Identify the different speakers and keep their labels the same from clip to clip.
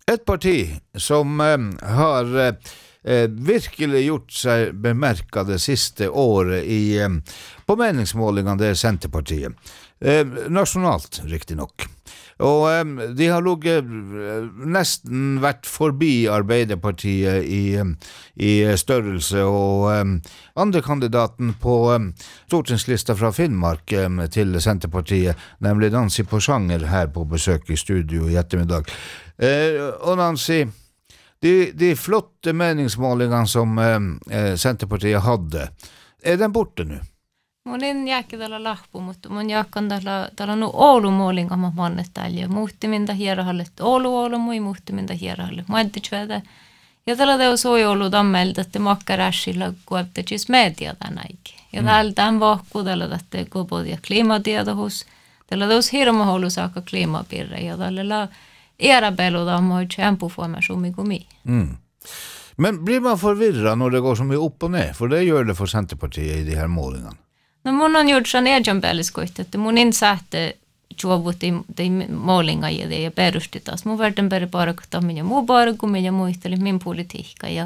Speaker 1: Et parti som har virkelig gjort seg bemerket det siste året på meningsmålingene, det Senterpartiet. Nasjonalt, riktig nok. Og de har nesten vært forbi Arbeiderpartiet i størrelse, og andre kandidaten på stortingslista fra Finnmark til Senterpartiet, nemlig Nancy Porsanger, her på besøk i studio i ettermiddag. Og Nancy, de flotte meningsmålingene som Senterpartiet hadde, den borte nu?
Speaker 2: Mun jääkidellä lahpu, mutta mun jääkan täällä no Oulu-moolinga mä mannet täällä. Muuttiminta hierahallet Oulu mui muuttiminta hierahallet. Muentisvätä. Ja täällä teos oi Oulu tammelta, että makkarässillä kuoptajis media tänäikin. Ja täällä tämän vahku täällä tähtä kupodia kliimatietohus. Täällä teos hirma Oulu saakka kliimapirre. Ja täällä erapeluta on moi tjämpuformasjomi kuin mi.
Speaker 1: Men blir man förvirrad när det går så mycket upp och ner? För det gör det för Centerpartiet i de här målingarna.
Speaker 2: No mun on gjort sen ejanpääliskoit, että mun insäätte juovutti de målinga ja det perusti taas. Mun verden bara kun minä muu bara kun minä muistelin min politiikka ja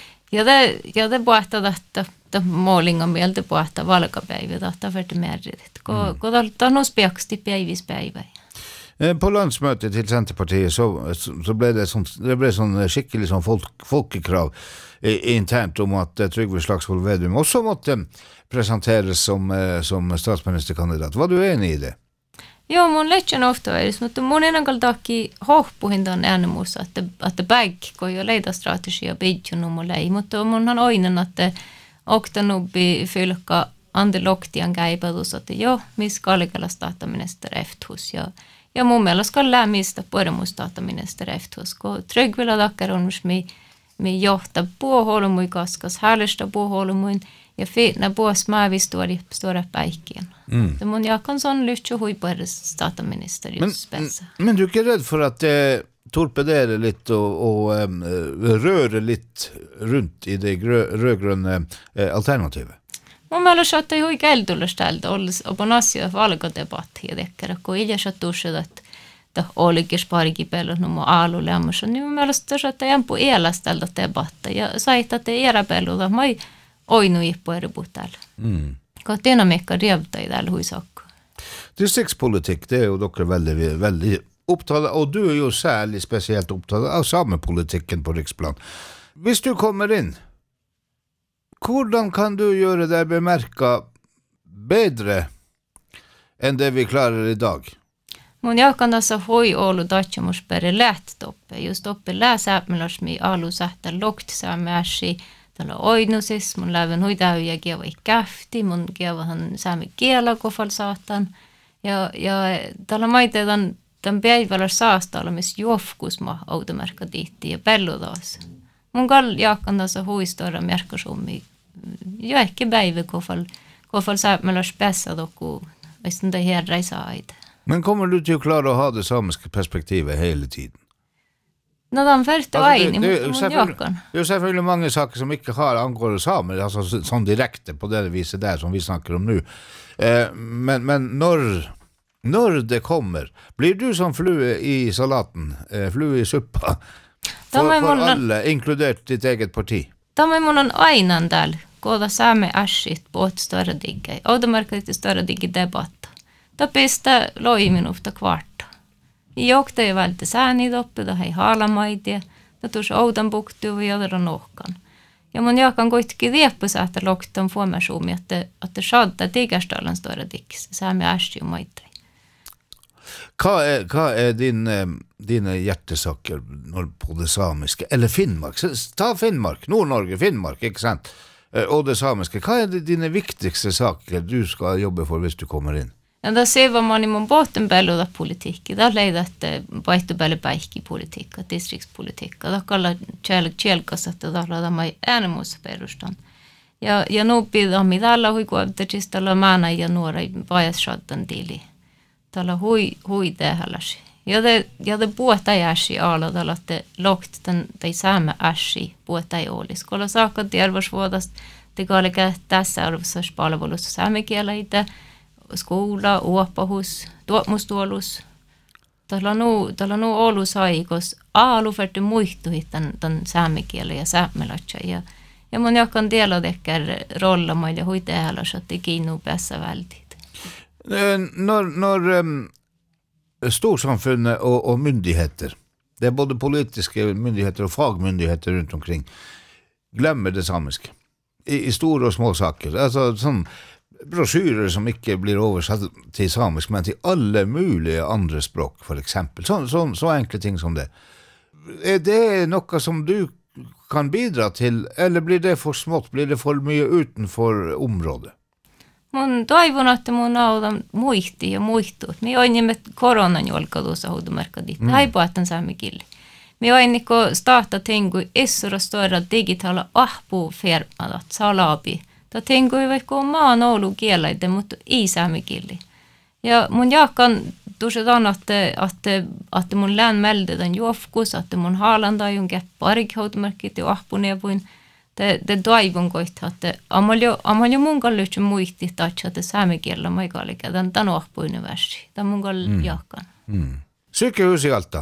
Speaker 2: det puhtaa että målinga mieltä puhtaa valkapäivä tahta verden määrit. Kun on spiaksti päivispäivä.
Speaker 1: På landsmøtet til Senterpartiet så ble det sånn skikkelig sånn folkekrav internt om at Trygve Slagsvold Vedum også måtte presenteres som statsministerkandidat. Var du enig i det?
Speaker 2: Joo, mun lehtsen ofta edes, mutta mun ennankal takia hohpuhintaan äänemuussa, että kun jo leida strategia bidjunu mun lei, mutta munhan oinen, että oktanubbi fylka ande loktian käipätus, että joo, missä kallikalla staataminister efthus ja mun mielestä skal lämmistä puolemustaataminister efthus, kun Trygvilla takkar on mi johta puoholumui kaskas, häälistä puoholumuin ja fitna puosmäävi stora päikkien. Mun jakan sån lyhtsju huipuedes staataminister just spessa.
Speaker 1: Men du är inte rädd för att torpedera lite och röra lite runt i det rödgröna alternativet?
Speaker 2: Mun mielestä että ei hui keltullestältä olisi på asia valkodebattia tekkärä, kun iljäsät tuossa, että olikin parikin pelot nuo aalulämmössä, niin mun mielestä että jämpu elästältä debatta ja sait, että era peluta, mä ei oinu ihpo eri täällä. Kun tiena mekka rievtä i täällä huisakko.
Speaker 1: Distriktspolitikk, det er jo dere veldig opptatt, og du er jo særlig spesielt opptatt av samepolitikken på riksplan. Hvis du kommer inn, hvordan kan du gjøre deg bemerket bedre enn det vi klarer i dag?
Speaker 2: Mun jakan tässä hoi Oulu tatjamus pere lähtötoppe. Just oppe läsääpmelas mi alu sähtä loktisäämääsi. Tällä oinusis, mun läven huidäyjä kieva i käfti, mun kievahan säämi kiela kofal saatan. Ja tällä maiteetan tämän päivällä saastalla, missä juofkusma automerkka tiitti ja pellu taas. Mun kall jakan tässä huistora merkkasummi. Jo ehkä päivä kofal sääpmelas päässä tokku, västän det herra i saide.
Speaker 1: Men kommer du til å klare å ha det samiske perspektivet hele tiden?
Speaker 2: Nå, de første veien
Speaker 1: det er jo selvfølgelig mange saker som ikke har angående samer, altså sånn direkte på det viset der som vi snakker om nu. Men når det kommer, blir du som flue i salaten, flue i suppa, for alle, inkludert ditt eget parti?
Speaker 2: Da må man aina del, gåda same askit på et større digge, og det merker litt større digge debatt. Da piste loimin ofta kvarta. Jokta ei vältä sääni doppe, da hei haalamaidie, da tuus oudan buktu ja jodera nohkan. Ja mun jakan kuitenkin rieppusa, että loktan fuomasumi, että saattaa tigastallan stora dikkis, säämi ästi maitei.
Speaker 1: Hva er dine hjertesaker på det samiske? Eller Finnmark? Ta Finnmark, Nord-Norge, Finnmark, ikke sant? Og det samiske. Hva er dine viktigste saker du skal jobbe for hvis du kommer inn?
Speaker 2: Ja, da ser man i mun båten belluda politiikki. Da leidat vaihtu päälle päihki politiikka, distriktspolitiikka. Da kalla tjelkas, että da mai äänemuussa perustan. Ja nuuppi dammi tällä huikuavtajis tällä maana ja nuora vajas shaddan tili. Tällä hui tehäläsi. Ja det puhuta jäsi alla tällä, että lokt tai saamme äsi puhuta ei olisi. Kolla saakka terveysvuodasta, te kallikä tässä arvossa palvelussa saamme kielä itse, skola, åpahus, tuotmustuolus. Tällä on Oulu saikos aaluferty muistuhi tämän saamekielen ja saamelatsa. Ja mun jakan tiedä tehdä rolla ja hui täällä, että kiinnu päässä vältit.
Speaker 1: Når storsamfunnet och myndigheter, det är både politiska myndigheter och fagmyndigheter runt omkring, glömmer det samiska i stora och små saker. Alltså som broschyrer som inte blir översatt till samisk men till alla möjliga andra språk för exempel. Så enkla ting som det. Är det något som du kan bidra till eller blir det för smått, blir det för mycket utanför området?
Speaker 2: Mun toivon, että mun autan muisti ja muistut. Me oon nimet koronan jolkaluussa huudumerkadit. Haipuatan saamikille. Me oon niinku starta tengu essura stora digitala ahpufermadat salabi. Ta tengu vaikka maan Oulu kieleitä, mutta ei saamikille. Ja mun jaakan tuossa että mun län meldetaan juofkus, että mun haalanda jonkin parikhoitumerkit ja ahpunevuin. Det toivon koita, että amaljo mun kallytsen muisti tatsa, että saamekielellä maikalikä, tämän ohpuinen väsi. Tämä mun kallytsen jahkan.
Speaker 1: Sykehusi alta?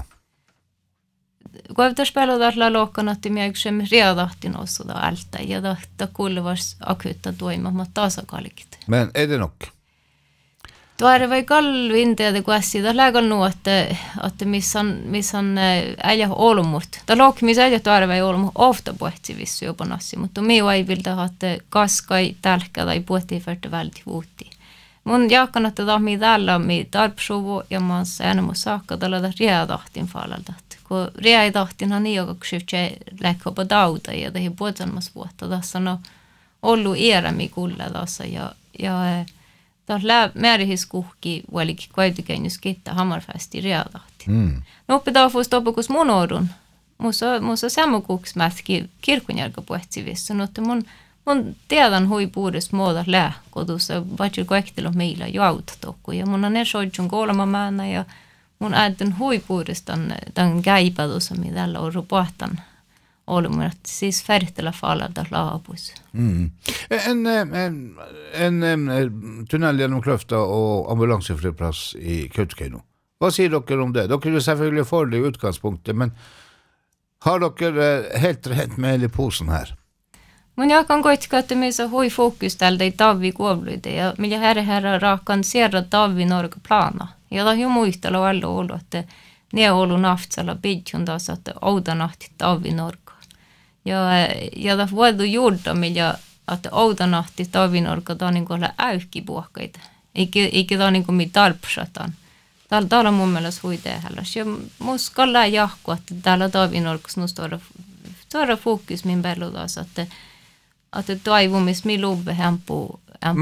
Speaker 2: Koivutas pelotalla lohkan, että minä yksemme riadahtin osuda alta, ja tahta kuuluvas akyyttä toimamat tasakalikit.
Speaker 1: Men är det nog?
Speaker 2: Tuore vai kalvinteet kuessi, tässä lägän nu, että missan äijä olmut. Tämä lohki, missä äijä tuore vai olmut, ofta puhetsi vissu jopa nassi, mutta minä ei viltä, että kaskai, tälkä tai puhettiin färtä välti vuutti. Mun jaakan, että tämä on täällä, mi tarpsuvu, ja mä oon säännömmus saakka, tällä riadahtin falalta. Kun riadahtinhan niin, joka kysyy, lähköpä tauta, ja tehin puhutanmas vuotta. Tässä on ollut iärämi kulle tässä, ja tämä määrihiskuhki vuolikin koetukennys kiittää hammarfästi riadahti. No pitää fuustaa pukus mun orun. Musta sammakuks mätki kirkunjärkä puhetsi mutta mun tiedän hui puudesta muuta lää, kun tuossa vaikka koektelu meillä jo autotokku. Ja mun on esoitsun kolmamäänä ja mun äänten hui puudesta tämän käipätussa, mitä tällä on rupohtan. Olemme siis färtellä falalta laapus.
Speaker 1: En tunnel genom Klöfta och ambulansflygplats i Kautokeino. Vad säger dere om det? Dere är selvfølgelig för det utgangspunktet, men har dere helt rätt med i posen här?
Speaker 2: Mun jakan koitkaa, että meissä hui fokus tältä ei tavvi kuovluita ja millä herra raakan sierra tavvi norka plana. Ja tämä on jo muistella välillä ollut, että ne on ollut naftsalla pidjun taas, että outanahti tavvi norka. Ja tämä voitu juurta, millä että outanahti tavvi norka, tämä on niin kuin äykkipuhkaita. Eikä tämä niin kuin mitä tarpsataan. Täällä on mun mielestä hui tehälläs. Ja musta kallaa jahku, että täällä tavvi norkas nu stora fokus min bello taas, että toivomis min lubbe hempo.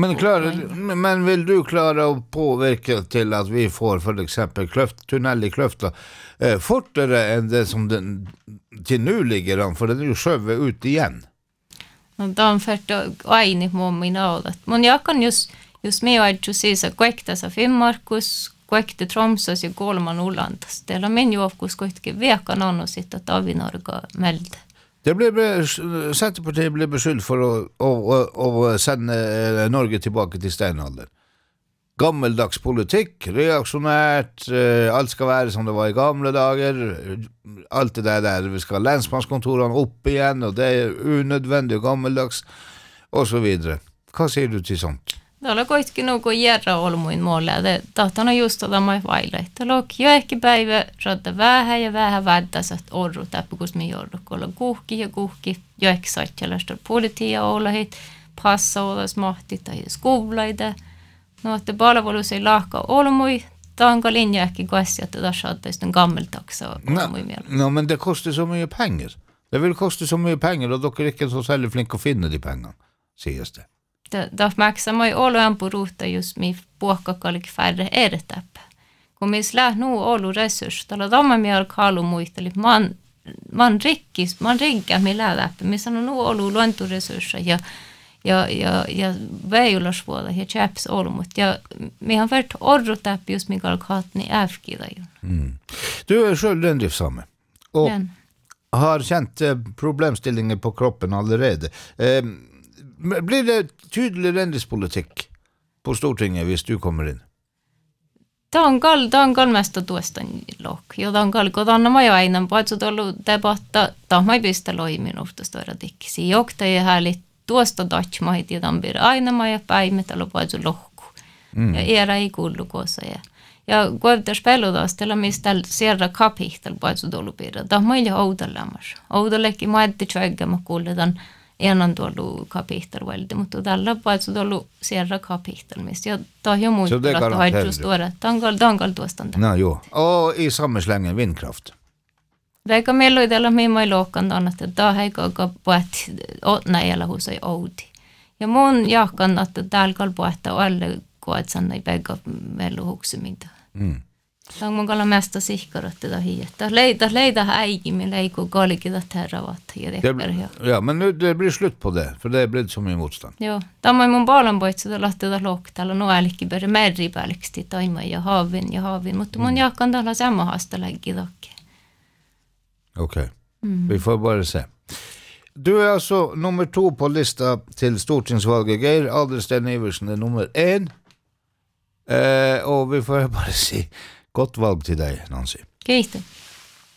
Speaker 1: Men vill du klara att påverka till att vi får för exempel tunnel i Klöfta fortare än det som den till nu ligger an, för den är ju sjöve ut igen.
Speaker 2: No dan färta aini mommin audat. Mun jakan just me aitju siis koektas Finnmarkus, koekte Tromsös ja kolman Ullandas. Teillä men juofkus koitke vekan anno sitta Tavinorga melde.
Speaker 1: Centerpartiet blev beskyldt för att sända Norge tillbaka till stenåldern. Gammeldags politik, reaktionärt, allt ska vara som det var i gamla dagar. Allt det där, vi ska ha länsmanskontoren upp igen och det är unödvändigt och gammeldags och så vidare. Vad säger du till sånt?
Speaker 2: Täällä koitkin nuko järra olmuin muolle. Tahtona just tämä vailla. Täällä on ehkä päivä saada vähän ja vähän vädässä orru täppukus me jorru. Kolla kuhki ja kuhki. Joek saatjalasta politia olahit. Passa olas mahti tai skuvlaida. No, että palvelus ei lahka olmui. Tanka linja ehkä kassi, että tässä saattaisi gammeltaksa olmui mieltä.
Speaker 1: No, men det kostar så mycket pengar. Det vill kosta så mycket pengar och dock är inte så sällan flink att finna de pengarna, sägs det.
Speaker 2: Da maksamai oluan puruhta just mi puokkakalik färre edetäppä. Kun mis läht nuu olu resurs, tällä tamma mi alkaalu muisteli, man rikkää mi lähdäppä, mi sano nuu olu luonturesurssa ja väijulasvuoda ja chaps olmut. Ja mi har vært orrutäppä just mi alkaatni äfkidajun.
Speaker 1: Du är själv löndriftsame och har känt problemställningar på kroppen allerede. Blir det tydlig ländespolitik på Stortinget hvis du kommer in?
Speaker 2: Dangal mesta tuostan lohk. Ja dangal, kun anna mä jo aina, paitsi tullut debatta, tahmai pistä loimin uhtasta eradiksi. Jokta ja hälit tuosta tatchmait ja tampir aina mä ja päimetalo paitsi lohku. Ja era ei kuulu kosa ja kuitenkin peludastella, mistä sierra kapihtel paitsi tullut piirra. Tahmai jo oudallamas. Oudallekin mä etti tjögä, mä kuuletan enan tullut kapihtel väldi, mutta tällä paitsi tullut sierra kapihtel, mistä ja tahjo muuta, että haitsus tuoda. Dangal tuostan.
Speaker 1: No joo. Och i samma slängen vindkraft.
Speaker 2: Vaikka meillä oli tällä mihin lohkan että tämä ei puhut näillä huusai outi. Ja mun jahkan, että täällä puhuttaa alle kuvatsan ei päivä meillä huksuminta. Tämä on mun kalla mesta sihkarat tätä hiiettä. Leida äikin, me leikuu kolkita terravat.
Speaker 1: Ja, men nu det blir slut på det, för det är blivit så mycket motstånd.
Speaker 2: Joo, tämä on mun paalan poitsi, että lähtee lohkitella. No älkki peri meripälksti taima ja haavin. Mutta mun jahkan täällä samma hasta läggi takke.
Speaker 1: Okej, vi får bara se. Du är alltså nummer 2 på lista till stortingsvalget. Geir Adelsten Iversen är nummer 1. Och vi får bara se gott valg till dig, Nancy.
Speaker 2: Kiitos.